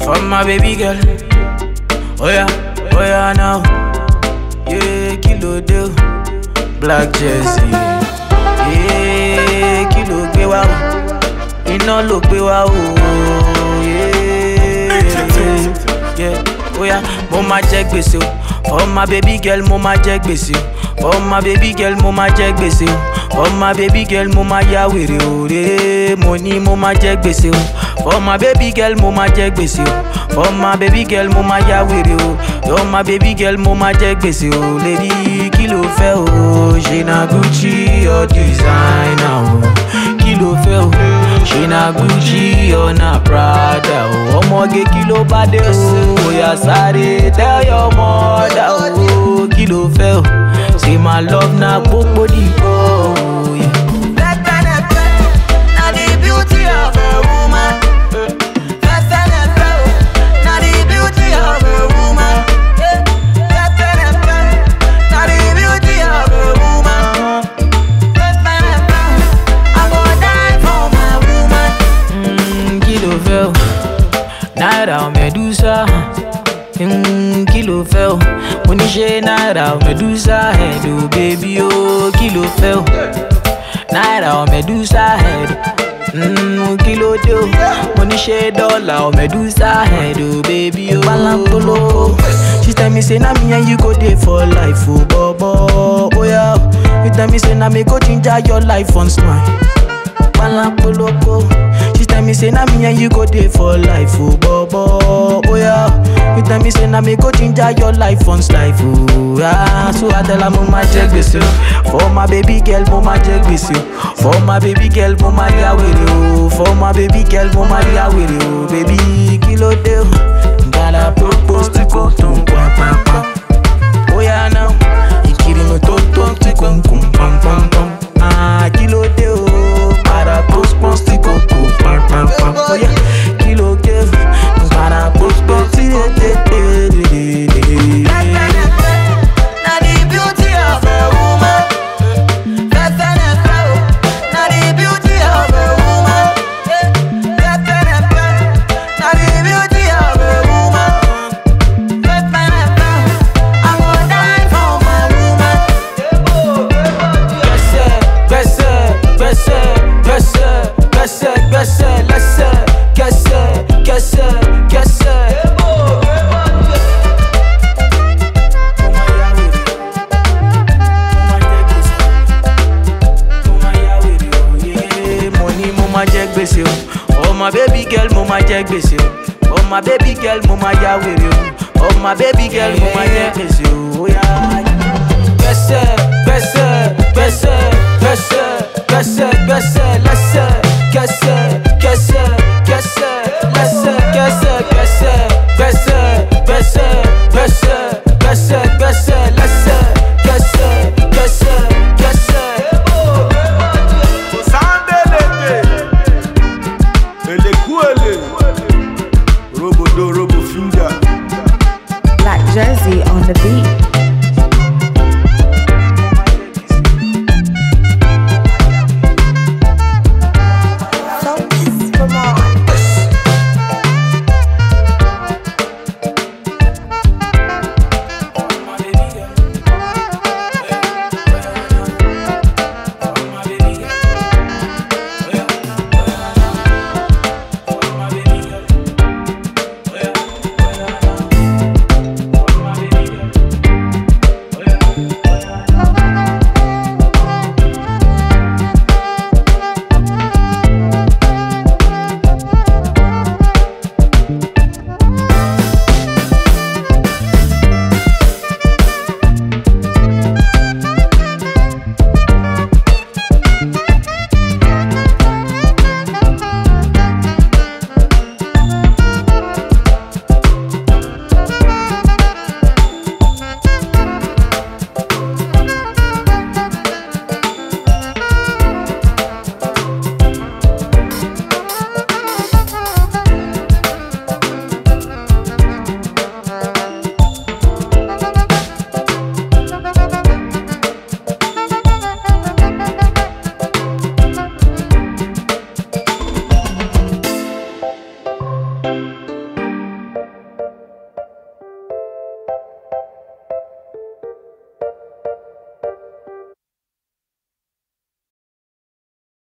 for my baby girl. Oh yeah now. Yeah, kilo deal, black jersey. Yeah, kilo gbé wá o, iná ló gbé wá o. Yeah, oh yeah, mo ma jẹ gbèsè o. For my baby girl, mo ma jẹ gbèsè o. For my baby girl, mo ma jẹ gbèsè o. For my baby girl, mo ma ya wèrè o. Mo ní mo ma jẹ gbèsè o. For my baby girl, mo ma jẹ gbèsè o. For my baby girl, mo ma ya wèrè o. For my baby girl, mo ma jẹ gbèsè o. Lady, kí ló fẹ́ o? Ṣé na Gucci or designer o? Kí ló fẹ́ o? Ṣé na Gucci or na Prada o? Ọmọge kí ló bá dé o? Oya sáré tell your mother o. Kí ló fẹ́ o? Say my love na gbogbo dìbò. Na the beauty of a woman. Na the beauty of a woman. Na the beauty of a woman. I go die for my woman. Kí ló fẹ́ o? Naira Medusa. Kí ló fẹ́ o? Mo ní ṣe Naira Medusa head o baby o. Kí ló fẹ́ o? Naira Medusa head. Kí ló dé o? Mo ní ṣe dollar Medusa head o baby o. Balantolo. She tell me say na me and you go dey for life o bobo. Oh yeah. You tell me say na me go ginger your life on smile. Balantolo. She tell me say na me and you go dey for life o bobo. Oh yeah. You tell me say na me go ginger your life on life o. Ah, so I tell her mo ma jẹ gbèsè o. For my baby girl mo ma jẹ gbèsè o. For my baby girl mo ma ya wèrè o. For my baby girl mo ma ya wèrè o. Baby kí ló dé o? Gotta propose tí kò tó ń pa. Oh yeah now. Ìkiri mi tó tí kò ń kùn pam. Ah, kí ló dé o? Para propose tí kò tó pam. Oh yeah, kí ló dé o? Para propose tí kò tó. Na the beauty of a woman. Na the beauty of a woman. Na the beauty of a woman. I go die for my woman. Oh my baby girl, mo ma jẹ gbèsè o. Oh my baby girl, mo ma ya wèrè o. Oh my baby girl, mo ma jẹ gbèsè o. Oh yeah. Black jersey on the beat.